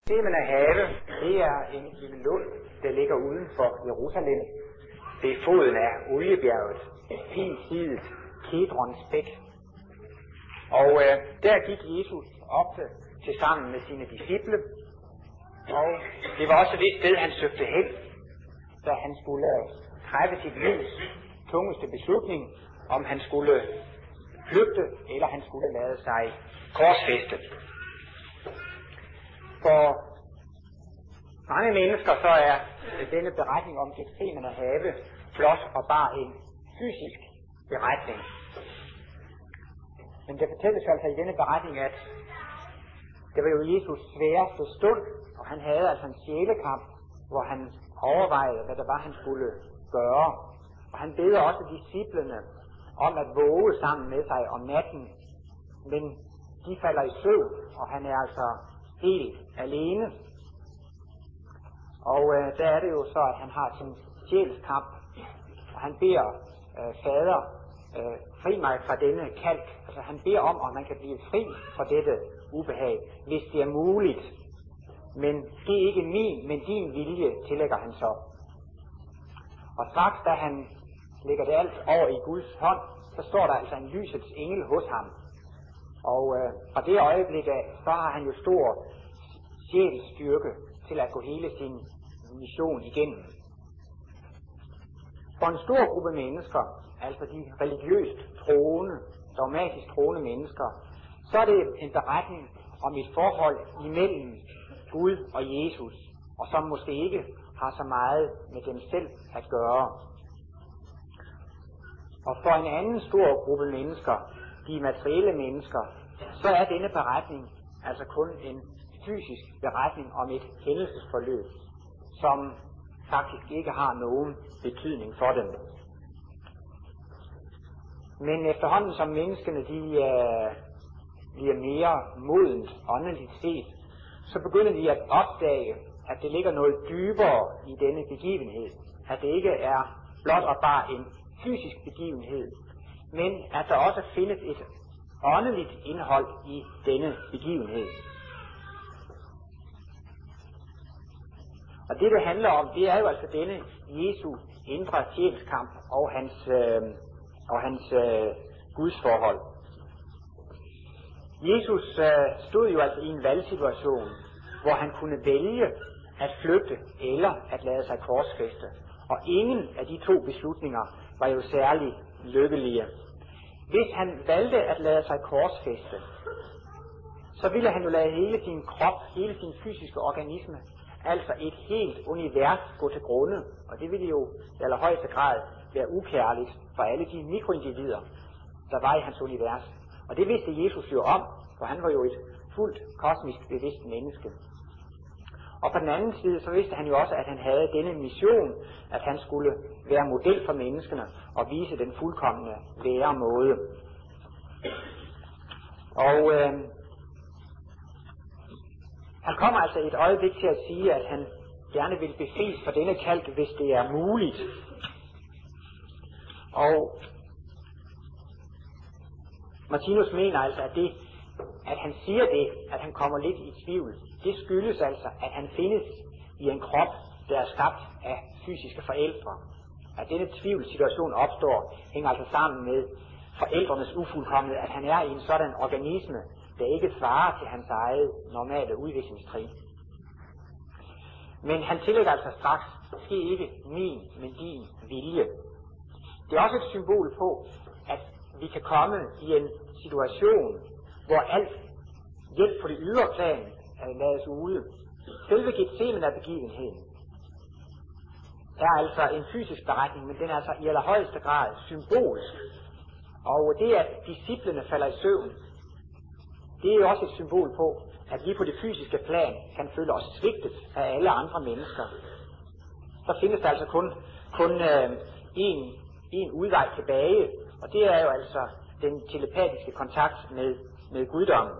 Gethsemane have, det er en lille lund, der ligger uden for Jerusalem, ved foden af Oliebjerget, en pinsidet Kedrons bæk. Og der gik Jesus ofte til sammen med sine disciple, og det var også det sted, han søgte hen, da han skulle træffe sit livs tungeste beslutning, om han skulle flygte, eller han skulle lade sig korsfæste. For mange mennesker så er denne beretning om Gethsemane have blot og bare en fysisk beretning. Men det fortælles altså i denne beretning, at det var jo Jesus sværeste stund, og han havde altså en sjælekamp, hvor han overvejede, hvad det var, han skulle gøre. Og han beder også disciplene om at våge sammen med sig om natten, men de falder i søvn, og han er altså helt alene. Og der er det jo så, at han har sin sjælskamp, og han beder fader, fri mig fra denne kalk. Altså han beder om man kan blive fri fra dette ubehag, hvis det er muligt. Men det er ikke min, men din vilje, tillægger han så. Og straks da han lægger det alt over i Guds hånd, så står der altså en lysets engel hos ham. Og fra det øjeblik af, så har han jo stor sjælsstyrke til at gå hele sin mission igennem. For en stor gruppe mennesker, altså de religiøst troende, dogmatisk troende mennesker, så er det en beretning om et forhold imellem Gud og Jesus, og som måske ikke har så meget med dem selv at gøre. Og for en anden stor gruppe mennesker, de materielle mennesker, så er denne beretning altså kun en fysisk beretning om et hændelsesforløb, som faktisk ikke har nogen betydning for dem. Men efterhånden som menneskene de bliver mere modent åndeligt set, så begynder de at opdage, at det ligger noget dybere i denne begivenhed. At det ikke er blot og bare en fysisk begivenhed, men at der også findes et åndeligt indhold i denne begivenhed. Og det handler om, det er jo altså denne Jesu indre sjælskamp og hans gudsforhold. Jesus stod jo altså i en valgsituation, hvor han kunne vælge at flygte eller at lade sig korsfæste. Og ingen af de to beslutninger var jo særlig lykkelige. Hvis han valgte at lade sig korsfæste, så ville han jo lade hele sin krop, hele sin fysiske organisme, altså et helt univers gå til grunde, og det ville jo i allerhøjeste grad være ukærligt for alle de mikroindivider, der var i hans univers. Og det vidste Jesus jo om, for han var jo et fuldt kosmisk bevidst menneske. Og på den anden side, så vidste han jo også, at han havde denne mission, at han skulle være model for menneskene og vise den fuldkomne væremåde. Og han kommer altså et øjeblik til at sige, at han gerne vil befries for denne kalk, hvis det er muligt. Og Martinus mener altså, at han siger det, at han kommer lidt i tvivl. Det skyldes altså, at han findes i en krop, der er skabt af fysiske forældre. At denne tvivlssituation opstår, hænger altså sammen med forældrenes ufuldkommenhed, at han er i en sådan organisme, der ikke svarer til hans eget normale udviklingstrin. Men han tillægger altså straks, ske ikke min, men din vilje. Det er også et symbol på, at vi kan komme i en situation, hvor alt hjælp på det ydre plan lades ude. Selve Gethsemane af begivenheden er altså en fysisk beretning, men den er altså i allerhøjeste grad symbolsk. Og det, at disciplene falder i søvn, det er jo også et symbol på, at vi på det fysiske plan kan føle os svigtet af alle andre mennesker. Så findes der altså kun en udvej tilbage, og det er jo altså den telepatiske kontakt med guddommen.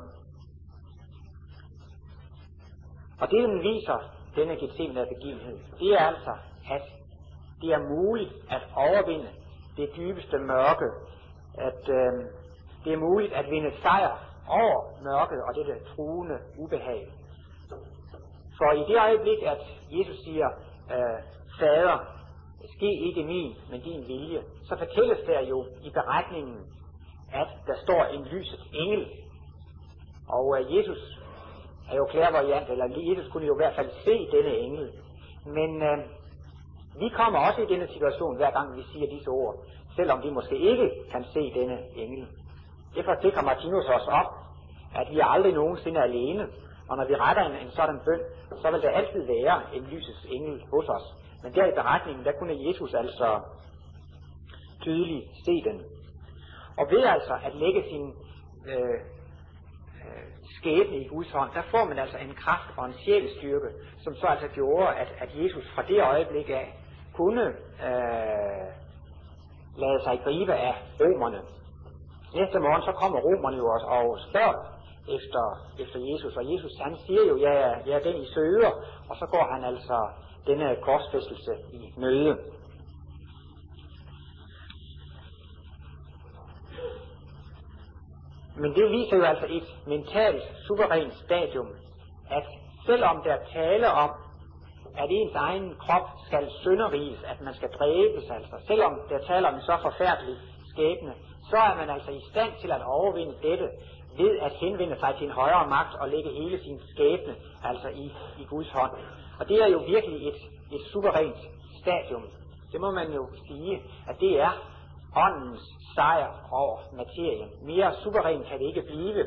Og det, den viser, denne Gethsemane begivenhed, det er altså, at det er muligt at overvinde det dybeste mørke, at det er muligt at vinde sejr over mørket og dette truende ubehag. For i det øjeblik, at Jesus siger, Fader, ske ikke min, men din vilje, så fortælles der jo i beretningen, at der står en lyset engel. Og Jesus er jo klærvariant, eller Jesus kunne jo i hvert fald se denne engel. Men vi kommer også i denne situation, hver gang vi siger disse ord, selvom vi måske ikke kan se denne engel. Derfor stikker Martinus os op, at vi er aldrig nogensinde alene, og når vi retter en sådan bøn, så vil der altid være en lysets engel hos os. Men der i beretningen, der kunne Jesus altså tydeligt se den. Og ved altså at lægge sin skæbne i Guds hånd, der får man altså en kraft og en sjælestyrke, som så altså gjorde, at Jesus fra det øjeblik af kunne lade sig gribe af romerne. Næste morgen så kommer romerne jo også og spørger efter Jesus, og Jesus han siger jo, jeg er den I søger, og så går han altså denne korsfæstelse i møde. Men det viser jo altså et mentalt suverænt stadium, at selvom der taler om, at ens egen krop skal sønderriges, at man skal dræbes, altså selvom der taler om en så forfærdelig skæbne, så er man altså i stand til at overvinde dette ved at henvende sig til en højere magt og lægge hele sin skæbne altså i Guds hånd. Og det er jo virkelig et suverænt stadium. Det må man jo sige, at det er åndens sejr over materien. Mere suveræn kan det ikke blive.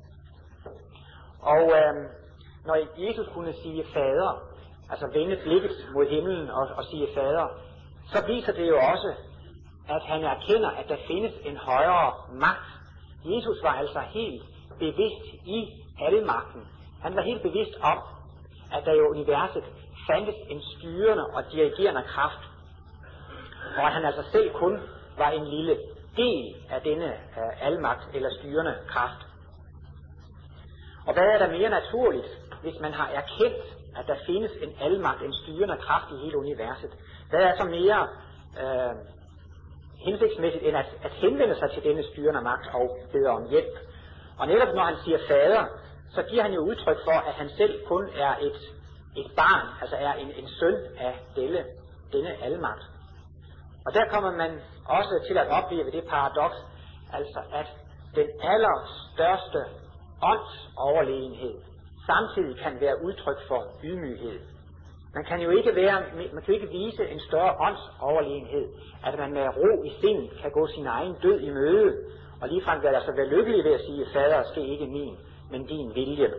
Og når Jesus kunne sige fader, altså vende blikket mod himlen og sige fader, så viser det jo også, at han erkender, at der findes en højere magt. Jesus var altså helt bevidst i almagten. Han var helt bevidst om, at der i universet fandtes en styrende og dirigerende kraft, og at han altså selv kun var en lille del af denne almagt eller styrende kraft. Og hvad er der mere naturligt, hvis man har erkendt, at der findes en almagt, en styrende kraft i hele universet? Hvad er så mere hensigtsmæssigt end at henvende sig til denne styrende magt og bede om hjælp? Og netop når han siger fader, så giver han jo udtryk for, at han selv kun er et barn, altså er en søn af denne almagt. Og der kommer man også til at opleve det paradoks, altså at den allerstørste åndsoverlegenhed samtidig kan være udtryk for ydmyghed. Man kan jo ikke vise en større åndsoverlegenhed, at man med ro i sind kan gå sin egen død i møde, og ligefrem være lykkelig ved at sige, fader, ske ikke min, men din vilje.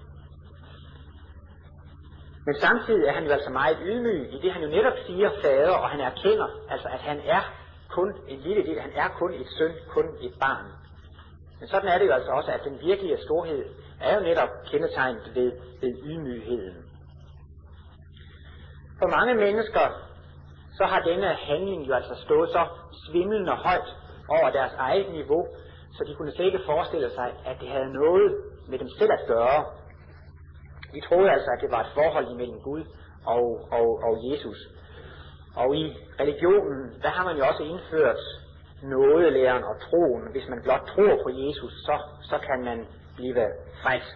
Men samtidig er han jo altså meget ydmyg i det, han jo netop siger fader, og han erkender, altså at han er kun en lille del, han er kun et søn, kun et barn. Men sådan er det jo altså også, at den virkelige storhed er jo netop kendetegnet ved ydmygheden. For mange mennesker, så har denne handling jo altså stået så svimlende højt over deres eget niveau, så de kunne slet ikke forestille sig, at det havde noget med dem selv at gøre. De troede altså, at det var et forhold imellem Gud og Jesus. Og i religionen, der har man jo også indført nådelæren og troen. Hvis man blot tror på Jesus, så kan man blive frelst.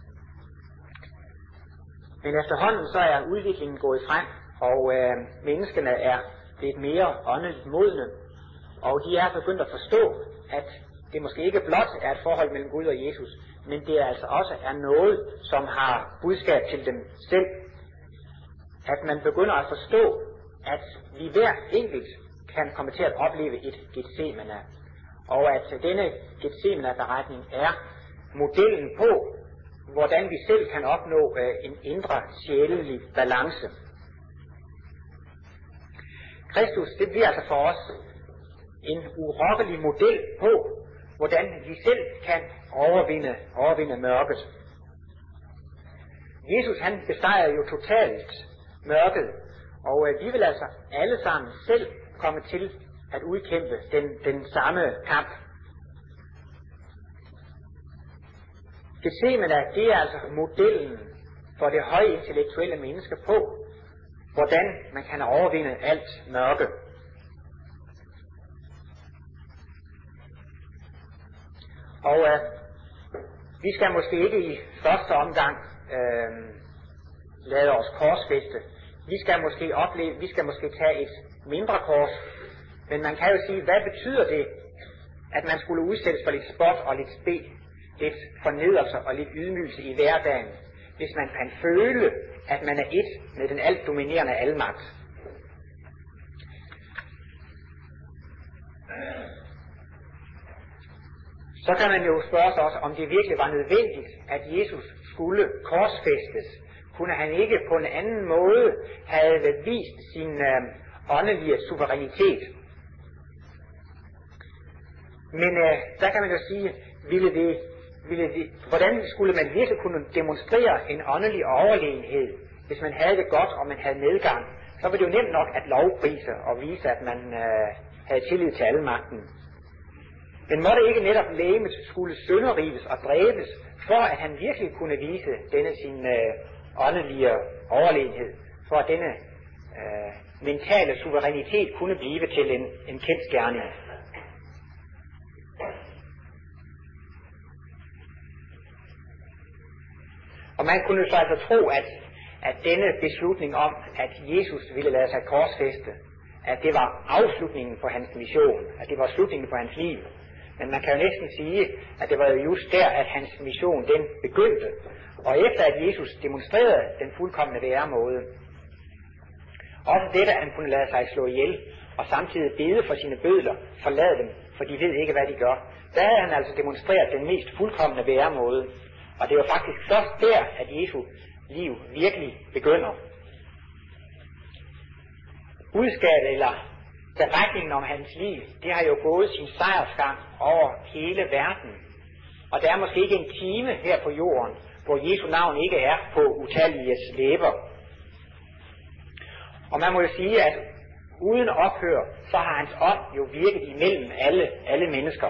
Men efterhånden så er udviklingen gået frem, og menneskene er lidt mere åndeligt modne, og de er begyndt at forstå, at det måske ikke blot er et forhold mellem Gud og Jesus, men det altså også er noget, som har budskab til dem selv. At man begynder at forstå, at vi hver enkelt kan komme til at opleve et Getsemane, og at denne Getsemane-beretning er modellen på, hvordan vi selv kan opnå en indre sjælelig balance. Kristus, det bliver altså for os en urokkelig model på, hvordan vi selv kan overvinde mørket. Jesus han besejrer jo totalt mørket, og vi vil altså alle sammen selv komme til at udkæmpe den samme kamp. Getsemane, det er altså modellen for det højintellektuelle menneske på, hvordan man kan overvinde alt mørke. Og vi skal måske ikke i første omgang lader os korsfæste. Vi skal måske tage et mindre kors, men man kan jo sige, hvad betyder det, at man skulle udsættes for lidt spot og lidt spe, lidt fornedrelse og lidt ydmygelse i hverdagen, hvis man kan føle, at man er et med den alt dominerende almagt. Så kan man jo spørge sig også, om det virkelig var nødvendigt, at Jesus skulle korsfæstes. Kunne han ikke på en anden måde have vist sin åndelige suverænitet? Men der kan man jo sige, hvordan skulle man virkelig kunne demonstrere en åndelig overlegenhed, hvis man havde det godt og man havde nedgang? Så var det jo nemt nok at lovprise og vise, at man havde tillid til almagten. Men måtte ikke netop legemet skulle sønderrives og dræbes, for at han virkelig kunne vise denne sin åndelige overlegenhed, for at denne mentale suverænitet kunne blive til en kendsgerning. Og man kunne så altså tro, at denne beslutning om, at Jesus ville lade sig korsfæste, at det var afslutningen på hans mission, at det var slutningen på hans liv. Men man kan jo næsten sige, at det var jo just der, at hans mission den begyndte. Og efter at Jesus demonstrerede den fuldkomne væremåde, også det, at han kunne lade sig slå ihjel, og samtidig bede for sine bødler, forlade dem, for de ved ikke, hvad de gør. Der havde han altså demonstreret den mest fuldkomne væremåde. Og det var faktisk først der, at Jesu liv virkelig begynder. Budskabet eller beretningen om hans liv, det har jo gået sin sejrsgang over hele verden. Og der er måske ikke en time her på jorden, hvor Jesu navn ikke er på utalliges læber. Og man må jo sige, at uden ophør, så har hans ånd jo virket imellem alle mennesker.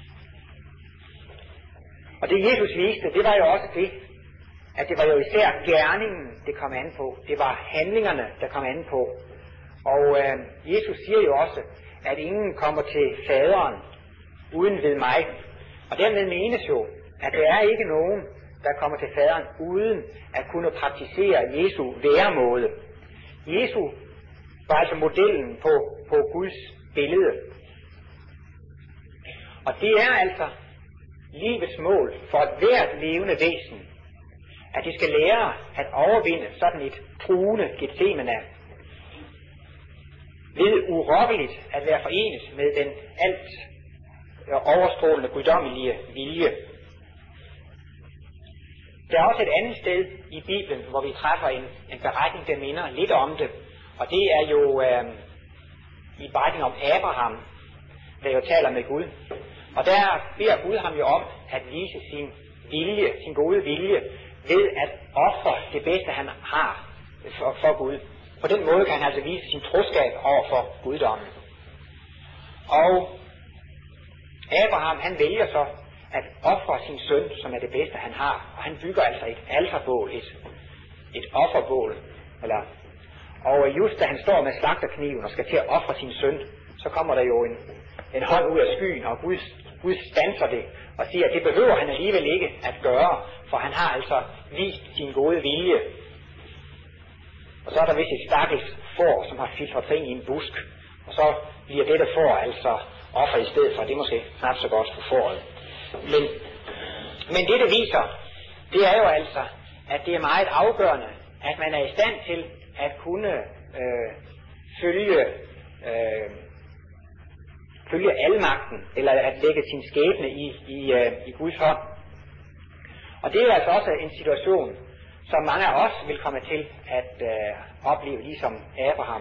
Og det Jesus viste, det var jo også det, at det var jo især gerningen, det kom an på. Det var handlingerne, der kom an på. Og Jesus siger jo også, at ingen kommer til faderen uden ved mig. Og dermed menes jo, at der er ikke nogen, der kommer til faderen uden at kunne praktisere Jesu væremåde. Jesu var altså modellen på Guds billede. Og det er altså livets mål for et hvert levende væsen, at det skal lære at overvinde sådan et truende Getsemane, ved urokkeligt at være forenet med den alt overstrålende guddommelige vilje. Der er også et andet sted i Bibelen, hvor vi træffer en beretning, der minder lidt om det, og det er jo i beretningen om Abraham, der jo taler med Gud. Og der beder Gud ham jo om at vise sin vilje, sin gode vilje, ved at ofre det bedste, han har for Gud. På den måde kan han altså vise sin troskab over for guddommen. Og Abraham, han vælger så at ofre sin søn, som er det bedste, han har. Og han bygger altså et alterbål, et offerbål. Og just da han står med slagterkniven og skal til at ofre sin søn, så kommer der jo en hånd ud af skyen, og Gud standser det og siger, at det behøver han alligevel ikke at gøre, for han har altså vist sin gode vilje. Og så er der vist et stakkels får, som har filtret ind i en busk, og så bliver dette får altså offer i stedet for. Det er måske knap så godt for fåret. Men det viser, det er jo altså, at det er meget afgørende, at man er i stand til at kunne følge almagten, eller at lægge sin skæbne i Guds hånd. Og det er altså også en situation, som mange af os vil komme til at opleve, ligesom Abraham.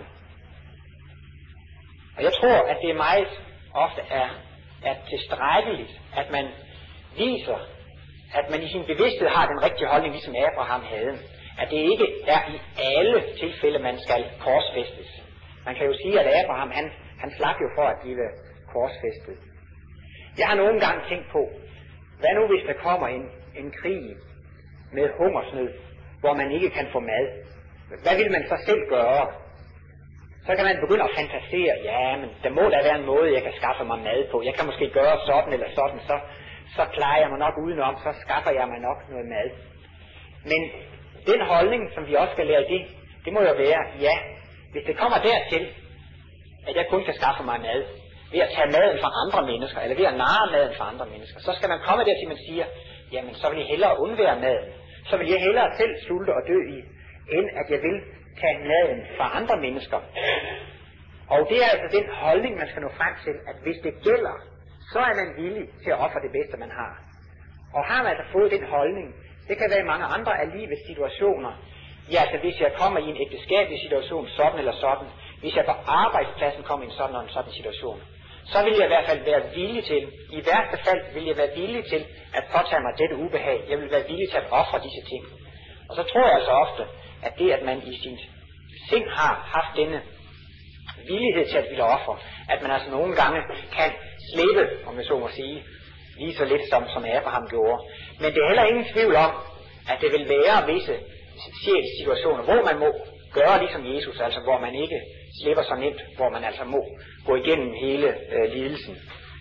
Og jeg tror, at det meget ofte er tilstrækkeligt, at man viser, at man i sin bevidsthed har den rigtige holdning, ligesom Abraham havde. At det ikke er i alle tilfælde, man skal korsfæstes. Man kan jo sige, at Abraham, han slap jo for at blive korsfæstet. Jeg har nogle gange tænkt på, hvad nu hvis der kommer en krig med hungersnød, hvor man ikke kan få mad? Hvad vil man så selv gøre? Så kan man begynde at fantasere, ja, men der må da være en måde, jeg kan skaffe mig mad på. Jeg kan måske gøre sådan eller sådan, så klarer jeg mig nok udenom, så skaffer jeg mig nok noget mad. Men den holdning, som vi også skal lære i det må jo være, ja, hvis det kommer dertil, at jeg kun kan skaffe mig mad, ved at tage maden fra andre mennesker, eller ved at narre maden fra andre mennesker, så skal man komme dertil, man siger, jamen så vil jeg hellere undvære maden, så vil jeg hellere selv sulte og dø i, end at jeg vil tage maden fra andre mennesker. Og det er altså den holdning, man skal nå frem til, at hvis det gælder, så er man villig til at ofre det bedste, man har. Og har man altså fået den holdning, det kan være i mange andre af livets situationer. Ja, altså hvis jeg kommer i en ægteskabelig situation, sådan eller sådan, hvis jeg på arbejdspladsen kommer i en sådan og en sådan situation, så vil jeg i hvert fald være villig til, i værste fald vil jeg være villig til at påtage mig dette ubehag. Jeg vil være villig til at ofre disse ting. Og så tror jeg altså ofte, at det, at man i sin sind har haft denne villighed til at ville ofre, at man altså nogle gange kan slippe, om jeg så må sige, lige så lidt som Abraham gjorde. Men det er heller ingen tvivl om, at det vil være visse situationer, hvor man må gøre ligesom Jesus, altså hvor man ikke slipper så nemt, hvor man altså må gå igennem hele lidelsen.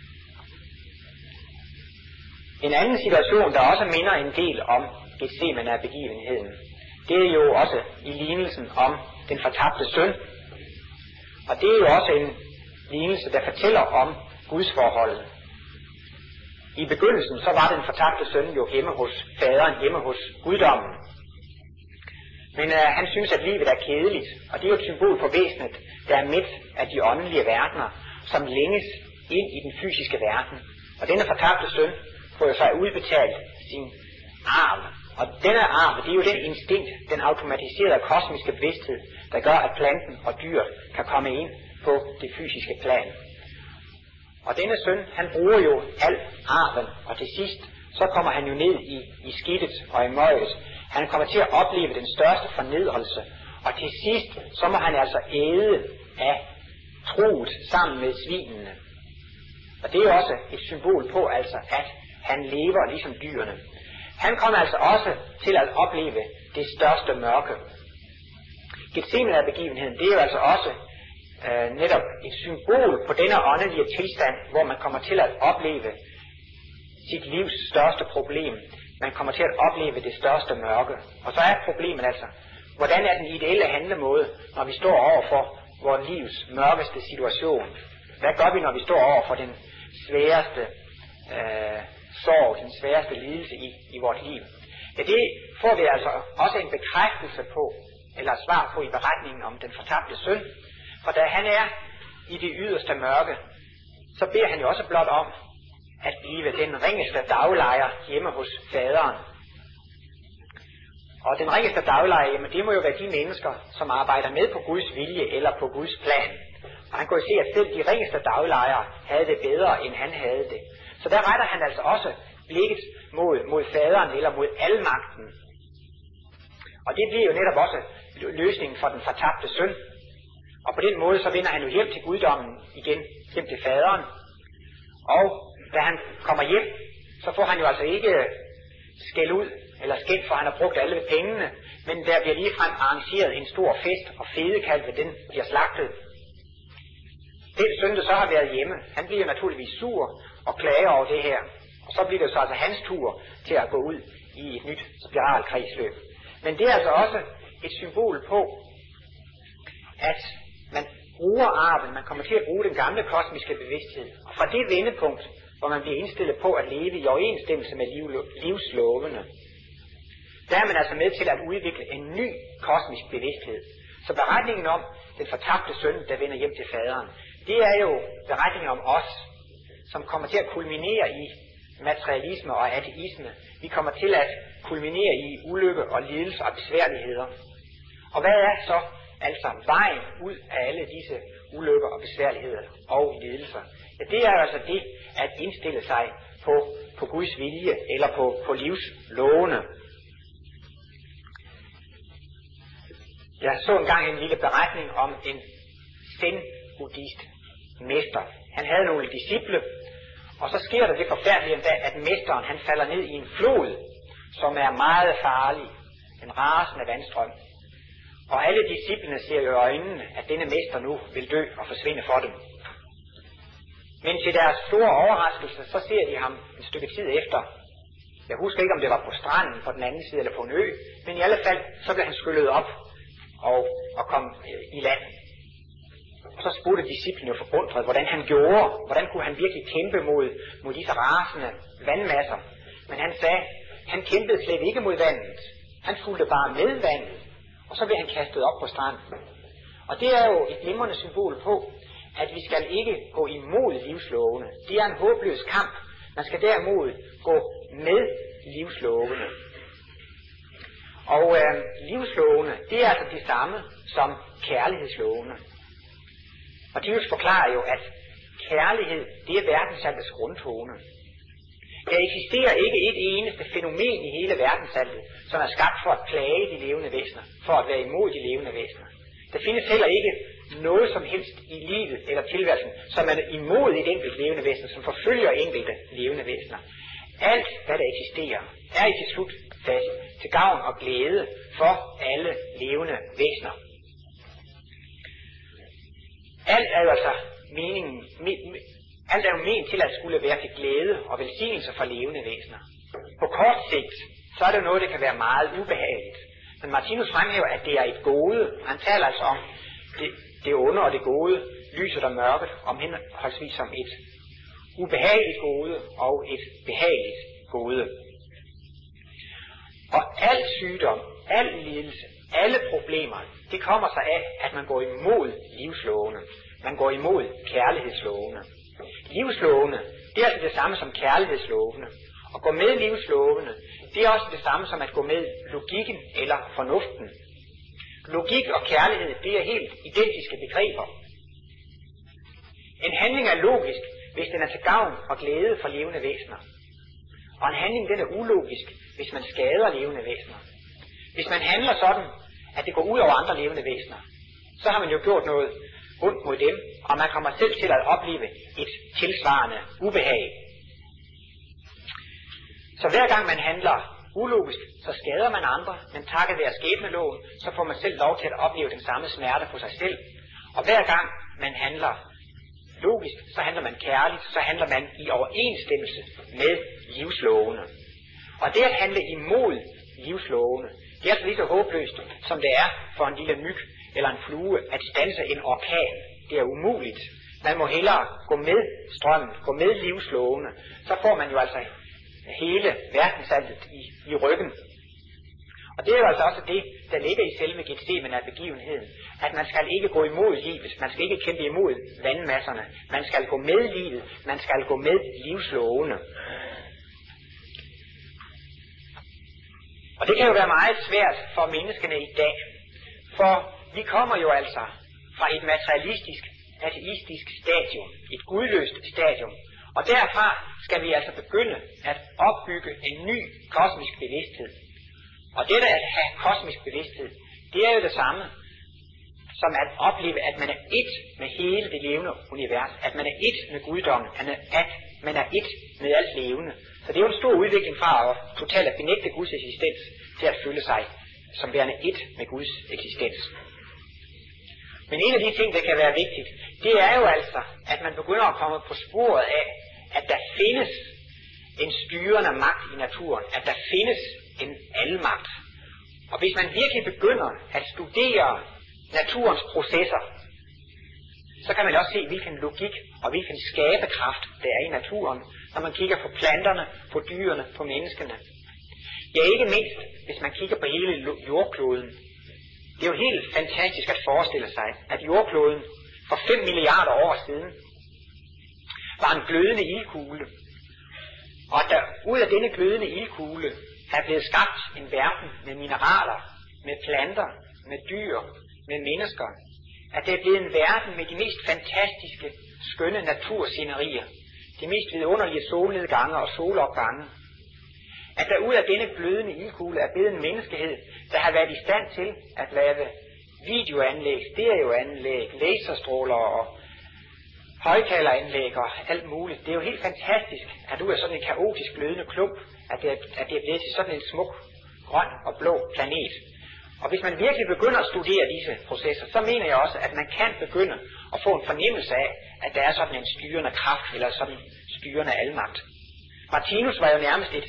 En anden situation, der også minder en del om Getsemane af begivenheden, det er jo også i lignelsen om den fortabte søn. Og det er jo også en lignelse, der fortæller om Guds forholdet. I begyndelsen så var den fortabte søn jo hjemme hos faderen, hjemme hos guddommen. Men han synes, at livet er kedeligt, og det er jo et symbol på væsenet, der er midt af de åndelige verdener, som længes ind i den fysiske verden. Og denne fortabte søn får jo så udbetalt sin arv. Og denne arv, det er jo den instinkt, den automatiserede kosmiske bevidsthed, der gør, at planten og dyret kan komme ind på det fysiske plan. Og denne søn, han bruger jo al arven, og til sidst, så kommer han jo ned i skidtet og i møget. Han kommer til at opleve den største fornedrelse, og til sidst, så må han altså æde af troet sammen med svinene. Og det er jo også et symbol på, altså, at han lever ligesom dyrene. Han kommer altså også til at opleve det største mørke. Getsemane af begivenheden, det er jo altså også netop et symbol på denne åndelige tilstand, hvor man kommer til at opleve sit livs største problem. Man kommer til at opleve det største mørke. Og så er problemet altså, hvordan er den ideelle handlemåde, når vi står overfor vores livs mørkeste situation? Hvad gør vi, når vi står overfor den sværeste sorg, den sværeste lidelse i vores liv? Ja, det får vi altså også en bekræftelse på, eller svar på i beretningen om den fortabte søn. For da han er i det yderste mørke, så beder han jo også blot om at blive den ringeste daglejer hjemme hos faderen. Og den ringeste daglejer, jamen det må jo være de mennesker, som arbejder med på Guds vilje eller på Guds plan. Og han kunne jo se, at selv de ringeste daglejere havde det bedre, end han havde det. Så der retter han altså også blikket mod faderen eller mod almagten. Og det bliver jo netop også løsningen for den fortabte søn. Og på den måde så vender han jo hjem til guddommen igen, hjem til faderen. Og da han kommer hjem, så får han jo altså ikke skæld ud eller skæld, for han har brugt alle pengene, men der bliver ligefrem arrangeret en stor fest, og fedekalve, den bliver slagtet. Den søn, der så har været hjemme, han bliver naturligvis sur og klager over det her. Og så bliver det så altså hans tur til at gå ud i et nyt spiralkredsløb. Men det er altså også et symbol på, at man bruger arven, man kommer til at bruge den gamle kosmiske bevidsthed. Og fra det vendepunkt, hvor man bliver indstillet på at leve i overensstemmelse med livslovene, der er man altså med til at udvikle en ny kosmisk bevidsthed. Så beretningen om den fortabte søn, der vender hjem til faderen, det er jo beretningen om os, som kommer til at kulminere i materialisme og ateisme. Vi kommer til at kulminere i ulykke og lidelse og besværligheder. Og hvad er så altså vejen ud af alle disse ulykker og besværligheder og lidelser? Ja, det er altså det at indstille sig på Guds vilje eller på livslovene. Jeg så engang en lille beretning om en zen-buddhist mester. Han havde nogle disciple, og så sker der det forfærdelige endda, at mesteren han falder ned i en flod, som er meget farlig, en rasende vandstrøm. Og alle disciplene ser jo i øjnene, at denne mester nu vil dø og forsvinde for dem. Men til deres store overraskelse, så ser de ham et stykke tid efter Jeg husker ikke, om det var på stranden på den anden side eller på en ø, men i alle fald, så blev han skyllet op og kom i land. Og så spurgte disciplene jo forundret, hvordan han gjorde, hvordan kunne han virkelig kæmpe mod disse rasende vandmasser. Men han sagde, han kæmpede slet ikke mod vandet. Han fulgte bare med vandet, og så blev han kastet op på stranden. Og det er jo et glimrende symbol på, at vi skal ikke gå imod livslovene. Det er en håbløs kamp. Man skal derimod gå med livslovene. Og livslovene, det er altså det samme som kærlighedslovene. Og Martinus forklarer jo, at kærlighed, det er verdensaltets grundtone. Der eksisterer ikke et eneste fænomen i hele verdensaltet, som er skabt for at plage de levende væsener, for at være imod de levende væsener. Der findes heller ikke noget som helst i livet eller tilværelsen, som er imod et enkelt levende væsen, som forfølger enkelte levende væsener. Alt, hvad der eksisterer, er i til slut til gavn og glæde for alle levende væsener. Alt er jo altså alt er jo ment til at skulle være til glæde og velsignelse for levende væsener. På kort sigt, så er det noget, der kan være meget ubehageligt. Men Martinus fremhæver, at det er et gode. Han taler altså om det onde og det gode, lyset og mørket, om henholdsvis som et ubehageligt gode og et behageligt gode. Og al sygdom, al lidelse, alle problemer, det kommer sig af, at man går imod livslovene. Man går imod kærlighedslovene. Livslovene, det er altså det samme som kærlighedslovene. At gå med livslovene, det er også det samme som at gå med logikken eller fornuften. Logik og kærlighed, det er helt identiske begreber. En handling er logisk, hvis den er til gavn og glæde for levende væsener. Og en handling, den er ulogisk, hvis man skader levende væsener. Hvis man handler sådan, at det går ud over andre levende væsener, så har man jo gjort noget ondt mod dem, og man kommer selv til at opleve et tilsvarende ubehag. Så hver gang man handler ulogisk, så skader man andre, men takket være skæbneloven, så får man selv lov til at opleve den samme smerte på sig selv. Og hver gang man handler logisk, så handler man kærligt, så handler man i overensstemmelse med livslovene. Og det at handle imod livslovene, det er altså lige så håbløst, som det er for en lille myg eller en flue at standse en orkan. Det er umuligt. Man må hellere gå med strømmen, gå med livslovene. Så får man jo altså hele verdensaltet i ryggen. Og det er jo altså også det, der ligger i selve Getsemane af begivenheden, at man skal ikke gå imod livet, man skal ikke kæmpe imod vandmasserne, man skal gå med livet, man skal gå med livslovene. Og det kan jo være meget svært for menneskene i dag, for vi kommer jo altså fra et materialistisk, ateistisk stadium, et gudløst stadium, og derfra skal vi altså begynde at opbygge en ny kosmisk bevidsthed. Og det at have kosmisk bevidsthed, det er jo det samme som at opleve, at man er ét med hele det levende univers, at man er ét med guddommen, at man er ét med alt levende. Så det er jo en stor udvikling fra at totalt at benægte Guds eksistens til at føle sig som værende ét med Guds eksistens. Men en af de ting, der kan være vigtigt, det er jo altså, at man begynder at komme på sporet af, at der findes en styrende magt i naturen, at der findes en almagt. Og hvis man virkelig begynder at studere naturens processer, så kan man også se, hvilken logik og hvilken skaberkraft der er i naturen, når man kigger på planterne, på dyrene, på menneskene. Ja, ikke mindst, hvis man kigger på hele jordkloden. Det er jo helt fantastisk at forestille sig, at jordkloden for 5 milliarder år siden var en glødende ildkugle. Og der ud af denne glødende ildkugle er blevet skabt en verden med mineraler, med planter, med dyr, med mennesker. At det er blevet en verden med de mest fantastiske, skønne naturscenerier, de mest vidunderlige solnedgange og solopgange. At der ud af denne glødende ildkugle er blevet en menneskehed, der har været i stand til at lave videoanlæg, stereoanlæg, laserstråler og højtaleranlæg og alt muligt. Det er jo helt fantastisk, at ud af sådan en kaotisk glødende klump, at det er blevet til sådan en smuk, grøn og blå planet. Og hvis man virkelig begynder at studere disse processer, så mener jeg også, at man kan begynde at få en fornemmelse af, at der er sådan en styrende kraft, eller sådan en styrende almagt. Martinus var jo nærmest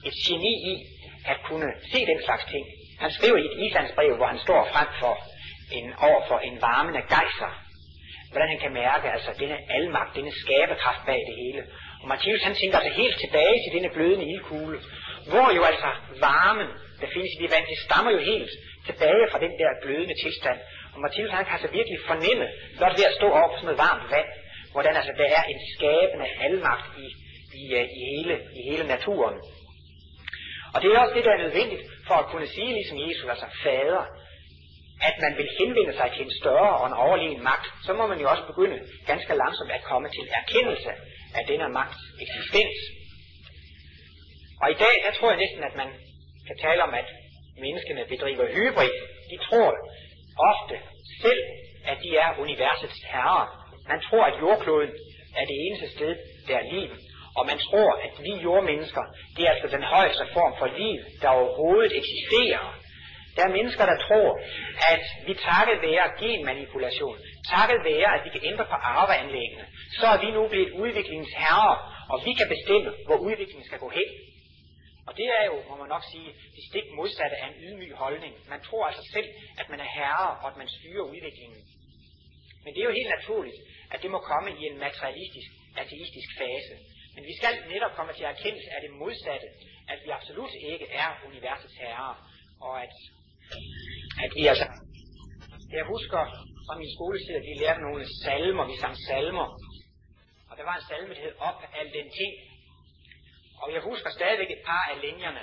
et geni i at kunne se den slags ting. Han skriver i et islandsbrev, hvor han står frem for overfor en varmende gejser, hvordan han kan mærke altså denne almagt, denne skaberkraft bag det hele. Og Martinus han tænker altså helt tilbage til denne glødende ildkugle, hvor jo altså varmen, der findes i det vand, det stammer jo helt tilbage fra den der glødende tilstand. Og Martinus han kan altså virkelig fornemme, blot ved at stå over for sådan noget varmt vand, hvordan altså der er en skabende almagt i hele naturen. Og det er også det, der er nødvendigt for at kunne sige, ligesom Jesus, altså fader, at man vil henvende sig til en større og en overlegen magt, så må man jo også begynde ganske langsomt at komme til erkendelse af denne magts eksistens. Og i dag, der tror jeg næsten, at man kan tale om, at menneskene bedriver hybrid. De tror ofte selv, at de er universets herrer. Man tror, at jordkloden er det eneste sted, der er liv. Og man tror, at vi jordmennesker, det er altså den højeste form for liv, der overhovedet eksisterer. Der er mennesker, der tror, at vi takket være genmanipulation, takket være, at vi kan ændre på arveanlæggene, så er vi nu blevet udviklingens herrer, og vi kan bestemme, hvor udviklingen skal gå hen. Og det er jo, må man nok sige, det stik modsatte af en ydmyg holdning. Man tror altså selv, at man er herre, og at man styrer udviklingen. Men det er jo helt naturligt, at det må komme i en materialistisk, ateistisk fase. Men vi skal netop komme til erkendelse af det modsatte, at vi absolut ikke er universets herrer, og at vi altså... Jeg husker fra min skoletid, at vi lærte nogle salmer, vi sang salmer, og der var en salme, der hed Op al den ting. Og jeg husker stadigvæk et par af linjerne.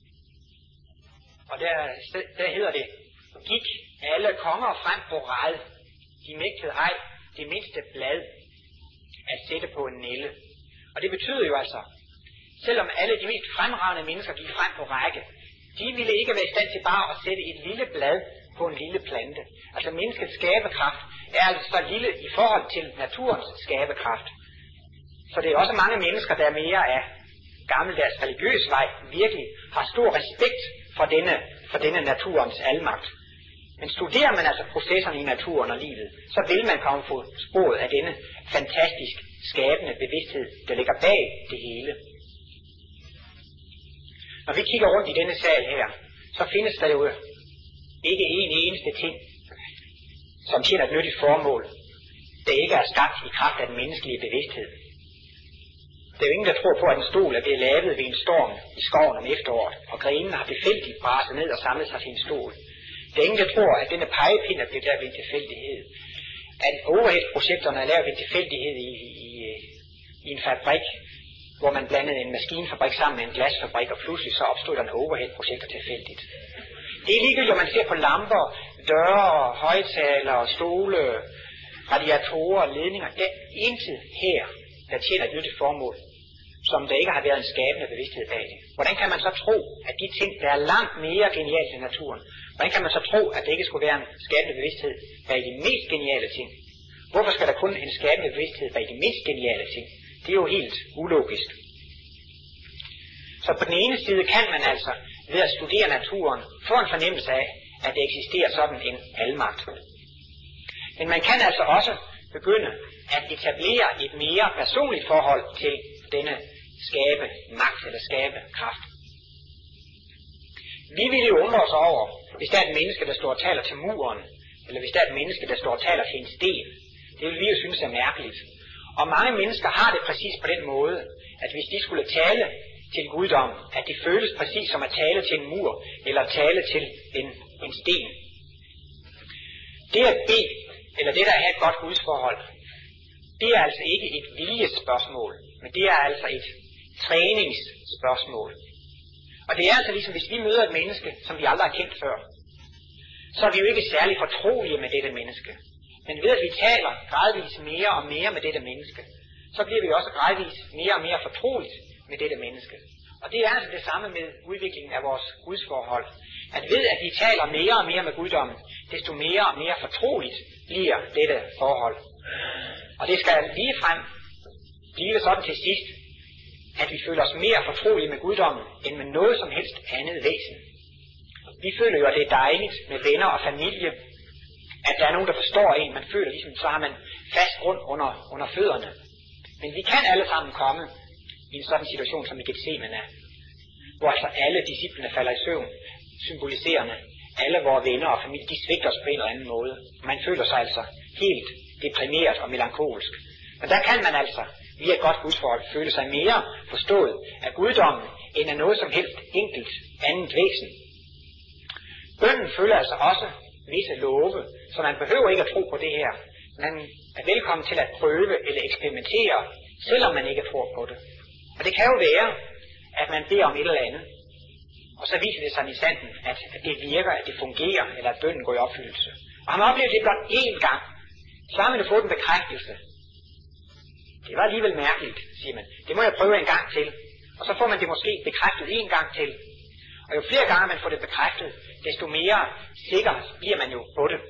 Og der hedder det, gik alle konger frem på rad, de mægtede ej det mindste blad at sætte på en nælle. Og det betyder jo altså, selvom alle de mest fremragende mennesker gik frem på række, de ville ikke være i stand til bare at sætte et lille blad på en lille plante. Altså menneskets skaberkraft er altså så lille i forhold til naturens skaberkraft. Så det er også mange mennesker, der er mere af gammeldags religiøs vej, virkelig har stor respekt for denne naturens almagt. Men studerer man altså processerne i naturen og livet, så vil man komme på sporet af denne fantastisk skabende bevidsthed, der ligger bag det hele. Når vi kigger rundt i denne sal her, så findes der jo ikke en eneste ting, som tjener et nyttigt formål, der ikke er skabt i kraft af den menneskelige bevidsthed. Der er jo ingen, der tror på, at en stol er blevet lavet ved en storm i skoven om efteråret, og grenene har tilfældigt braset ned og samlet sig til en stol. Der er ingen, der tror, at denne pegepind er blevet lavet ved en tilfældighed. At overhead-projekterne er lavet ved en tilfældighed i en fabrik, hvor man blandede en maskinfabrik sammen med en glasfabrik, og pludselig så opstod der en overhead-projekter tilfældigt. Det er ligegyldigt, om man ser på lamper, døre, højtalere, stole, radiatorer, ledninger. Der er intet her, der tjener et nyttigt formål, som der ikke har været en skabende bevidsthed bag det. Hvordan kan man så tro, at de ting, der er langt mere geniale i naturen, hvordan kan man så tro, at det ikke skulle være en skabende bevidsthed bag de mest geniale ting? Hvorfor skal der kun en skabende bevidsthed bag de mindst geniale ting? Det er jo helt ulogisk. Så på den ene side kan man altså, ved at studere naturen, få en fornemmelse af, at der eksisterer sådan en almagt. Men man kan altså også begynde at etablere et mere personligt forhold til denne skabe magt eller skabe kraft. Vi vil jo undre os over, hvis der er et menneske, der står og taler til muren, eller hvis der er et menneske, der står og taler til en sten. Det vil vi jo synes er mærkeligt. Og mange mennesker har det præcis på den måde, at hvis de skulle tale til guddom, at det føles præcis som at tale til en mur, eller at tale til en sten. Det at bede, eller det der er et godt gudsforhold, det er altså ikke et viljespørgsmål, men det er altså et træningsspørgsmål. Og det er altså ligesom, hvis vi møder et menneske, som vi aldrig har kendt før, så er vi jo ikke særlig fortrolige med dette menneske. Men ved at vi taler gradvist mere og mere med dette menneske, så bliver vi også gradvist mere og mere fortroligt med dette menneske. Og det er altså det samme med udviklingen af vores gudsforhold. At ved at vi taler mere og mere med guddommen, desto mere og mere fortroligt bliver dette forhold. Og det skal ligefrem blive sådan til sidst, at vi føler os mere fortrolige med guddommen, end med noget som helst andet væsen. Vi føler jo, at det er dejligt med venner og familie, at der er nogen, der forstår en. Man føler ligesom, så har man fast grund under fødderne. Men vi kan alle sammen komme i en sådan situation, som i Getsemane, hvor altså alle disciplene falder i søvn, symboliserende alle vores venner og familie, de svigter os på en eller anden måde. Man føler sig altså helt deprimeret og melankolsk. Men der kan man altså, via et godt gudsforhold, føle sig mere forstået af guddommen, end af noget som helst enkelt andet væsen. Bønnen følger altså også visse love, så man behøver ikke at tro på det her. Man er velkommen til at prøve eller eksperimentere, selvom man ikke tror på det. Og det kan jo være, at man beder om et eller andet, og så viser det sig i sanden, at det virker, at det fungerer, eller at bønnen går i opfyldelse. Og har man oplevet det blot én gang, så har man jo fået en bekræftelse. Det var alligevel mærkeligt, siger man. Det må jeg prøve en gang til. Og så får man det måske bekræftet en gang til. Og jo flere gange man får det bekræftet, desto mere sikker bliver man jo på det.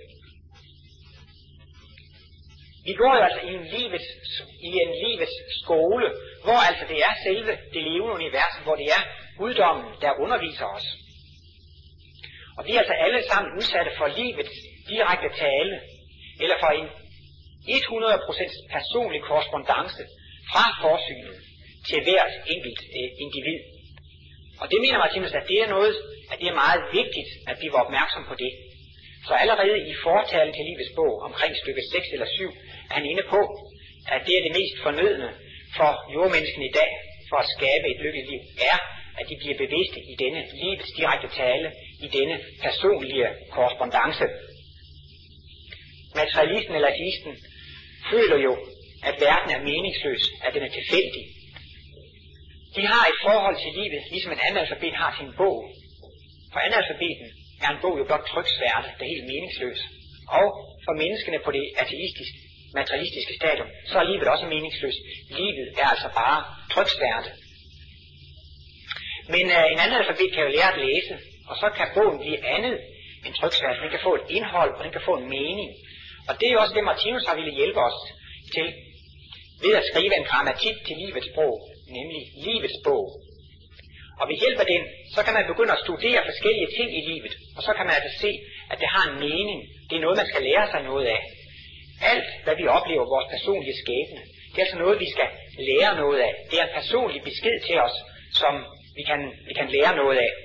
Vi går jo altså i en livets skole, hvor altså det er selve det levende univers, hvor det er guddommen, der underviser os. Og vi er altså alle sammen udsatte for livets direkte tale, eller for en 100% personlig korrespondance fra forsynet til hvert enkelt individ. Og det mener Martinus, at det er noget, at det er meget vigtigt, at vi var opmærksom på det. Så allerede i fortalen til livets bog, omkring stykke 6 eller 7, er han inde på, at det er det mest fornødne for jordmenneskene i dag, for at skabe et lykkeligt liv, er, at de bliver bevidste i denne livets direkte tale, i denne personlige korrespondance. Materialisten eller ateisten føler jo, at verden er meningsløs, at den er tilfældig. De har et forhold til livet, ligesom en analfabet har til en bog. For analfabeten er en bog jo blot tryksværte, der er helt meningsløs. Og for menneskene på det ateistiske, materialistiske stadium, så er livet også meningsløst. Livet er altså bare tryksværte. Men en analfabet kan jo lære at læse, og så kan bogen blive andet end tryksværte. Den kan få et indhold, og den kan få en mening. Og det er jo også det, Martinus har ville hjælpe os til, ved at skrive en grammatik til livets sprog, nemlig livets bog. Og ved hjælp af den, så kan man begynde at studere forskellige ting i livet, og så kan man altså se, at det har en mening. Det er noget, man skal lære sig noget af. Alt, hvad vi oplever, vores personlige skæbne, det er altså noget, vi skal lære noget af. Det er en personlig besked til os, som vi kan lære noget af.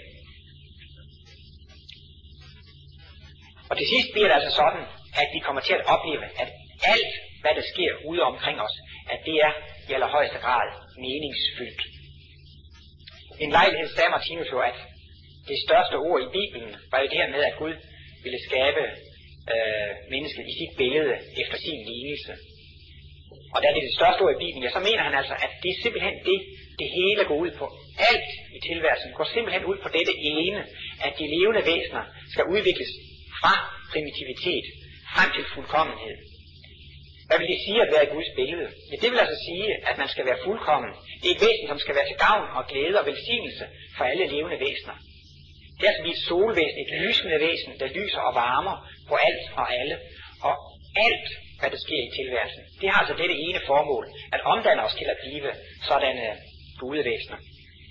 Og til sidst bliver det altså sådan, at vi kommer til at opleve, at alt, hvad der sker ude omkring os, at det er i allerhøjeste grad meningsfyldt. En lejlighed sagde Martinus jo, at det største ord i Bibelen var jo det her med, at Gud ville skabe mennesket i sit billede efter sin lignelse. Og da det er det største ord i Bibelen, ja, så mener han altså, at det er simpelthen det hele går ud på. Alt i tilværelsen går simpelthen ud på dette ene, at de levende væsener skal udvikles fra primitivitet frem til fuldkommenhed. Hvad vil det sige at være i Guds billede? Ja, det vil altså sige, at man skal være fuldkommen. Det er et væsen, som skal være til gavn og glæde og velsignelse for alle levende væsener. Det er altså et solvæsen, et lysende væsen, der lyser og varmer på alt og alle. Og alt, hvad der sker i tilværelsen, det har altså dette ene formål, at omdanne os til at blive sådanne gudevæsener.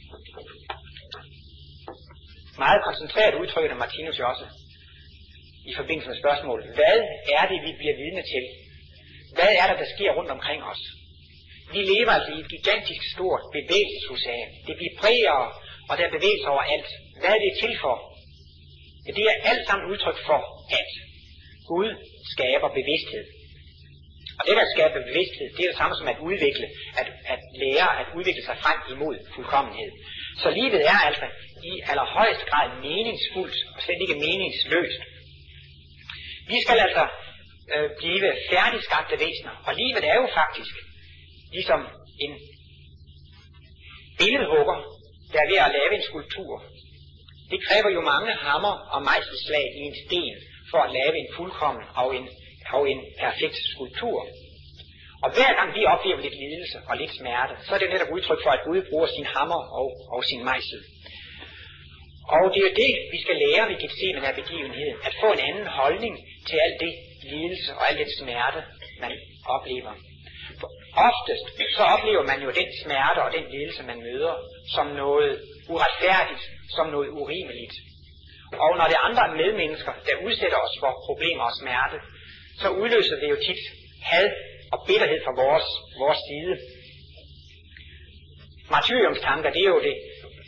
Meget koncentreret udtrykker Martinus jo også i forbindelse med spørgsmålet. Hvad er det, vi bliver vidne til? Hvad er der sker rundt omkring os? Vi lever altså i et gigantisk stort bevægelsesocean. Det vibrerer, og der er bevægelser overalt. Hvad er det til for? Ja, det er alt sammen udtryk for, at Gud skaber bevidsthed. Og det, der skaber bevidsthed, det er det samme som at udvikle, at lære at udvikle sig frem imod fuldkommenhed. Så livet er altså i allerhøjeste grad meningsfuldt, og slet ikke meningsløst. Vi skal altså blive færdigskabte væsener, og livet er jo faktisk ligesom en billedhugger, der er ved at lave en skulptur. Det kræver jo mange hammer og mejselslag i en sten, for at lave en fuldkommen og en perfekt skulptur. Og hver gang vi oplever lidt lidelse og lidt smerte, så er det netop udtryk for, at Gud bruger sin hammer og sin mejsel. Og det er jo det, vi skal lære ved Getsemane af begivenheden, at få en anden holdning til alt det lidelse og alt den smerte, man oplever. For oftest så oplever man jo den smerte og den lidelse, man møder, som noget uretfærdigt, som noget urimeligt. Og når det er andre medmennesker, der udsætter os for problemer og smerte, så udløser det jo tit had og bitterhed fra vores side. Martyriumstanker, det er jo det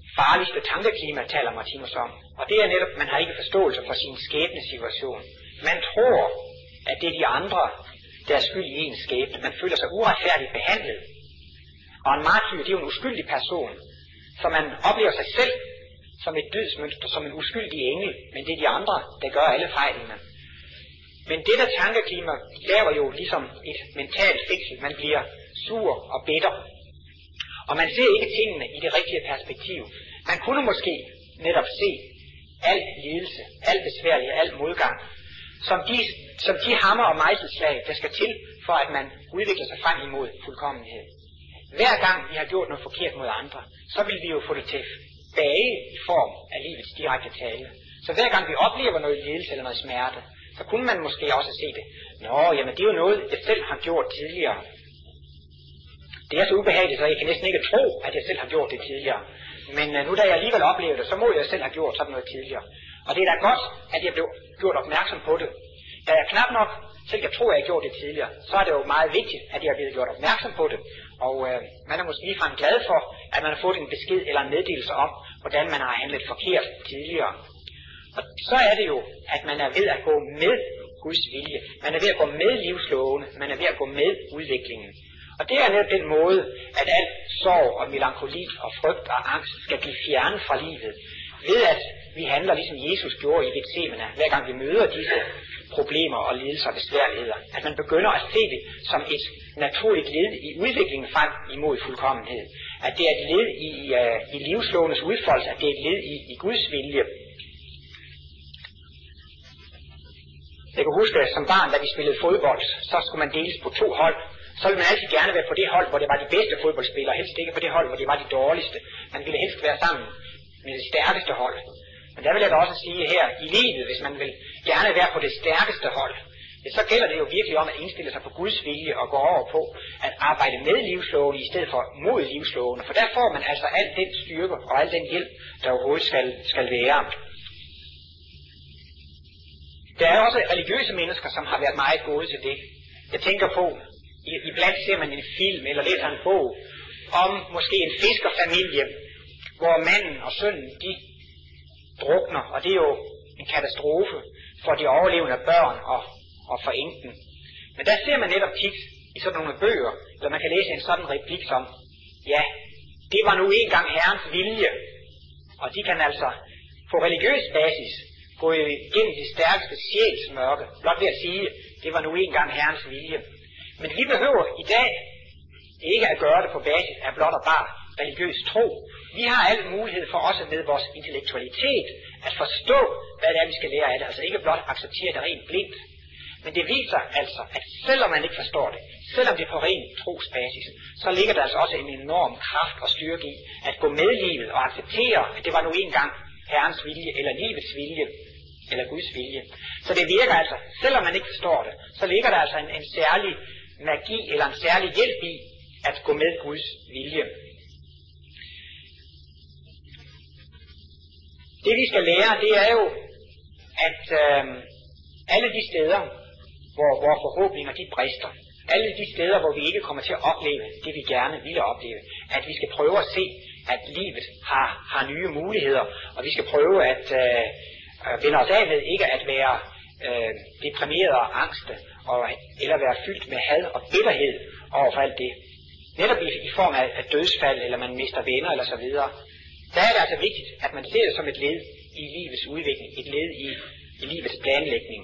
farligste tankeklima, taler Martinus om. Og det er netop, man har ikke forståelse for sin skæbnesituation. Man tror, at det er de andre, der er skyld i ens skæbne. Man føler sig uretfærdigt behandlet. Og en martyr, det er jo en uskyldig person, så man oplever sig selv som et dydsmønster, som en uskyldig engel, men det er de andre, der gør alle fejlene. Men det der tankeklima laver jo ligesom et mentalt fængsel. Man bliver sur og bitter. Og man ser ikke tingene i det rigtige perspektiv. Man kunne måske netop se al lidelse, al besværlighed, al modgang, som de hammer og mejselslag, der skal til, for at man udvikler sig frem imod fuldkommenhed. Hver gang vi har gjort noget forkert mod andre, så vil vi jo få det tilbage i form af livets direkte tale. Så hver gang vi oplever noget lidelse eller noget smerte, så kunne man måske også se det. Jamen det er jo noget, jeg selv har gjort tidligere. Det er så ubehageligt, så jeg kan næsten ikke tro, at jeg selv har gjort det tidligere. Men nu da jeg alligevel oplever det, så må jeg selv have gjort sådan noget tidligere. Og det er da godt, at jeg blev gjort opmærksom på det. Da jeg knap nok selv kan tro, at jeg har gjort det tidligere, så er det jo meget vigtigt, at jeg er blevet gjort opmærksom på det. Og man er måske ligefrem glad for, at man har fået en besked eller en meddelelse om, hvordan man har handlet forkert tidligere. Og så er det jo, at man er ved at gå med Guds vilje. Man er ved at gå med livslovene. Man er ved at gå med udviklingen. Og det er netop den måde, at alt sorg og melankoli og frygt og angst skal blive fjernet fra livet. Ved at vi handler ligesom Jesus gjorde i Getsemane, hver gang vi møder disse problemer og lidelser og besværligheder. At man begynder at se det som et naturligt led i udviklingen frem imod fuldkommenhed. At det er et led i livslovenes udfoldelse, at det er et led i Guds vilje. Jeg kan huske, at som barn, da vi spillede fodbold, så skulle man deles på 2 hold. Så ville man altid gerne være på det hold, hvor det var de bedste fodboldspillere, helst ikke på det hold, hvor det var de dårligste. Man ville helst være sammen med det stærkeste hold. Men der vil jeg da også sige her i livet, hvis man vil gerne være på det stærkeste hold, så gælder det jo virkelig om at indstille sig på Guds vilje og gå over på at arbejde med livslovene i stedet for mod livslovene. For der får man altså al den styrke og al den hjælp, der overhovedet skal være. Der er også religiøse mennesker, som har været meget gode til det. Jeg tænker på, iblandt ser man en film eller læser en bog om måske en fiskerfamilie, hvor manden og sønnen, de drukner, og det er jo en katastrofe for de overlevende børn og for enken. Men der ser man netop tit i sådan nogle bøger, eller man kan læse en sådan replik som, ja, det var nu engang Herrens vilje, og de kan altså på religiøs basis gå igennem det stærkeste sjælsmørke, blot ved at sige, det var nu engang Herrens vilje. Men vi behøver i dag ikke at gøre det på basis af blot og bare religiøs tro. Vi har alle mulighed for også med vores intellektualitet at forstå, hvad det er, vi skal lære af det. Altså ikke blot acceptere det rent blindt. Men det viser altså, at selvom man ikke forstår det, selvom det er på ren trosbasis, så ligger der altså også en enorm kraft og styrke i at gå med livet og acceptere, at det var nu engang Herrens vilje, eller livets vilje, eller Guds vilje. Så det virker altså, selvom man ikke forstår det, så ligger der altså en særlig magi eller en særlig hjælp i at gå med Guds vilje. Det vi skal lære, det er jo, at alle de steder, hvor vores forhåbninger de brister, alle de steder, hvor vi ikke kommer til at opleve det, vi gerne ville opleve, at vi skal prøve at se, at livet har nye muligheder, og vi skal prøve at vende os af med ikke at være deprimeret og angste, eller være fyldt med had og bitterhed over for alt det. Netop i form af dødsfald, eller man mister venner, eller så videre. Der er det altså vigtigt, at man ser det som et led i livets udvikling, et led i livets planlægning.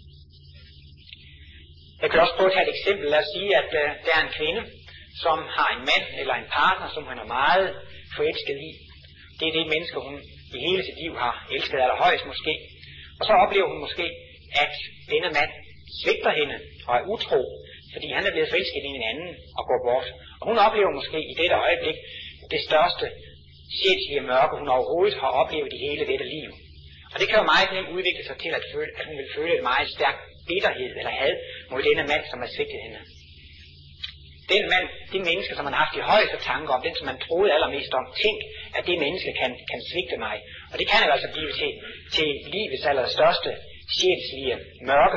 Jeg kan også prøve at tage et eksempel. Lad os sige, at der er en kvinde, som har en mand eller en partner, som hun er meget forelsket i. Det er det menneske, hun i hele sit liv har elsket allerhøjst måske. Og så oplever hun måske, at denne mand svigter hende og er utro, fordi han er blevet forelsket i en anden og går bort. Og hun oplever måske i dette øjeblik det største sjælslige mørke, hun overhovedet har oplevet i hele dette liv. Og det kan jo meget nemt udvikle sig til at hun vil føle en meget stærk bitterhed eller had mod denne mand, som har svigtet hende. Den mand, det menneske, som man har haft de højeste tanker om, den som man troede allermest om, tænk, at det menneske kan svigte mig. Og det kan jo altså blive til livets allerstørste sjælslige mørke.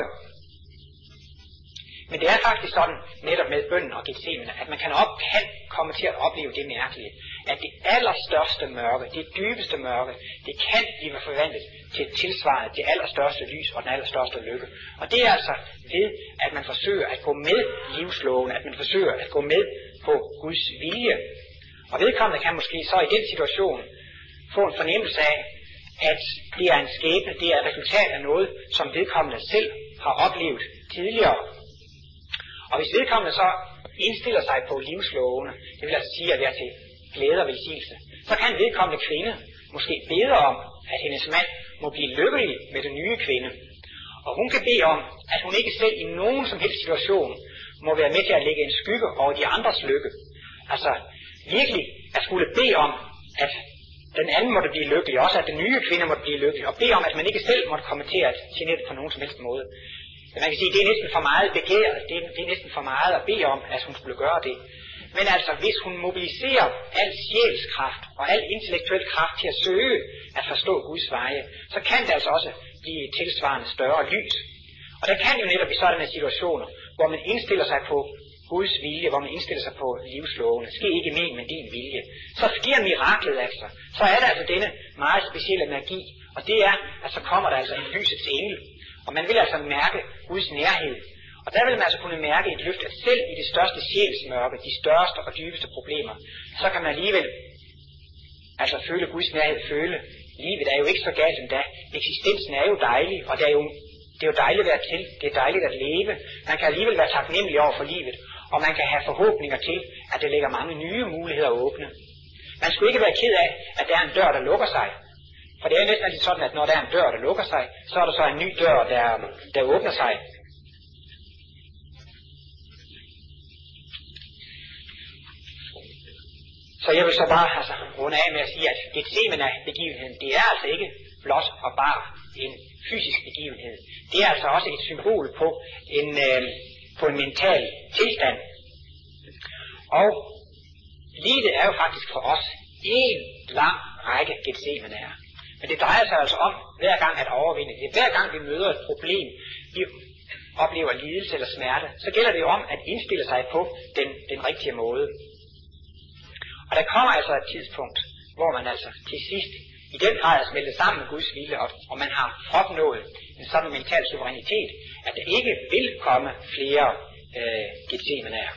Men det er faktisk sådan, netop med bønnen og Getsemane, at man kan komme til at opleve det mærkelige, at det allerstørste mørke, det dybeste mørke, det kan blive forvandlet til tilsvarende det allerstørste lys og den allerstørste lykke. Og det er altså ved, at man forsøger at gå med livsloven, at man forsøger at gå med på Guds vilje. Og vedkommende kan måske så i den situation få en fornemmelse af, at det er en skæbne, det er et resultat af noget, som vedkommende selv har oplevet tidligere. Og hvis vedkommende så indstiller sig på livslovene, det vil altså sige at være til glæde og velsignelse, så kan vedkommende kvinde måske bede om, at hendes mand må blive lykkelig med den nye kvinde. Og hun kan bede om, at hun ikke selv i nogen som helst situation må være med til at lægge en skygge over de andres lykke. Altså virkelig at skulle bede om, at den anden måtte blive lykkelig, også at den nye kvinde måtte blive lykkelig, og bede om, at man ikke selv måtte komme til at genere det på nogen som helst måde. Man kan sige, at det er næsten for meget begæret, det er næsten for meget at bede om, at hun skulle gøre det. Men altså, hvis hun mobiliserer al sjælskraft og al intellektuel kraft til at søge at forstå Guds veje, så kan det altså også blive et tilsvarende større lys. Og der kan jo netop i sådanne situationer, hvor man indstiller sig på Guds vilje, hvor man indstiller sig på livslovene, ske ikke min, men din vilje, så sker miraklet altså. Så er der altså denne meget specielle magi, og det er, at så kommer der altså en lysets engel, og man vil altså mærke Guds nærhed. Og der vil man altså kunne mærke et løft, at selv i det største sjælsmørke, de største og dybeste problemer, så kan man alligevel altså føle Guds nærhed, føle livet er jo ikke så galt endda. Eksistensen er jo dejlig, og det er jo dejligt at være til, det er dejligt at leve. Man kan alligevel være taknemmelig over for livet, og man kan have forhåbninger til, at der ligger mange nye muligheder åbne. Man skulle ikke være ked af, at der er en dør, der lukker sig. For det er næsten altid sådan, at når der er en dør, der lukker sig, så er der så en ny dør, der åbner sig. Så jeg vil så bare runde af med at sige, at Getsemane-begivenheden, det er altså ikke blot og bare en fysisk begivenhed. Det er altså også et symbol på en mental tilstand. Og livet er jo faktisk for os en lang række Getsemaneer. Men det drejer sig altså om hver gang at overvinde det. Hver gang vi møder et problem, vi oplever lidelse eller smerte, så gælder det jo om at indstille sig på den rigtige måde. Og der kommer altså et tidspunkt, hvor man altså til sidst i den grad er smeltet sammen med Guds vilje, og man har opnået en sådan mental suverænitet, at der ikke vil komme flere Getsemaneer.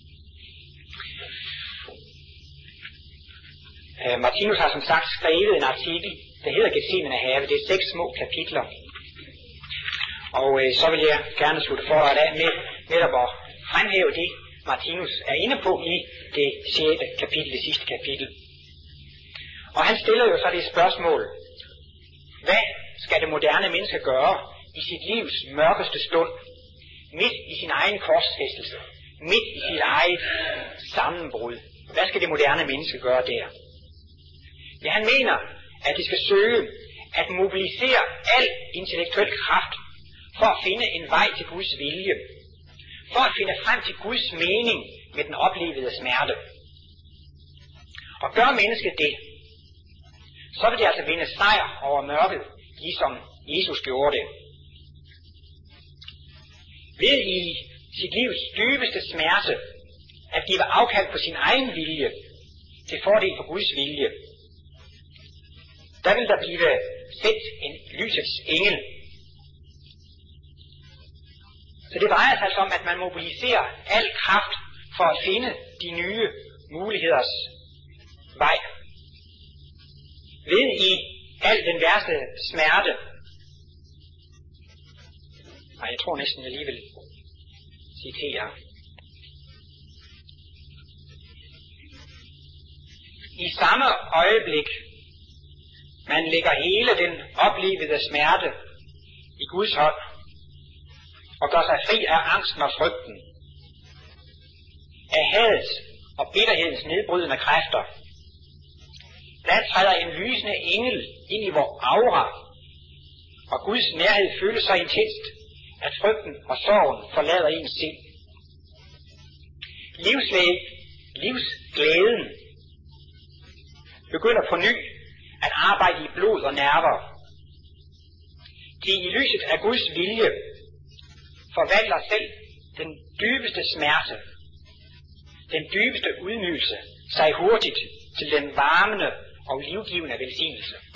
Martinus har som sagt skrevet en artikel, der hedder Getsemane-have. Det er 6 små kapitler. Og så vil jeg gerne slutte forholdet af med netop at fremhæve det, Martinus er inde på i det 6. kapitel, det sidste kapitel. Og han stiller jo så det spørgsmål: hvad skal det moderne menneske gøre i sit livs mørkeste stund, midt i sin egen korsfæstelse, midt i sit eget sammenbrud? Hvad skal det moderne menneske gøre der? Ja, han mener, at det skal søge at mobilisere al intellektuel kraft for at finde en vej til Guds vilje, for at finde frem til Guds mening med den oplevede smerte. Og gør mennesket det, så vil det altså vinde sejr over mørket, ligesom Jesus gjorde det. Ved i sit livs dybeste smerte at give afkald på sin egen vilje til fordel for Guds vilje, der vil der blive sendt en lysets engel. Så det drejer sig altså om, at man mobiliserer al kraft for at finde de nye muligheders vej. Ved i al den værste smerte. Nej, jeg tror næsten, jeg lige vil citere. I samme øjeblik, man lægger hele den oplevede smerte i Guds hånd, og gør sig fri af angsten og frygten, af hadets og bitterhedens nedbrydende kræfter, der træder en lysende engel ind i vor aura, og Guds nærhed føles så intenst, at frygten og sorgen forlader ens sind. Livsglæden begynder på ny at arbejde i blod og nerver. De i lyset af Guds vilje forvandler selv den dybeste smerte, den dybeste udmygelse sig hurtigt til den varmende og livgivende velsignelse.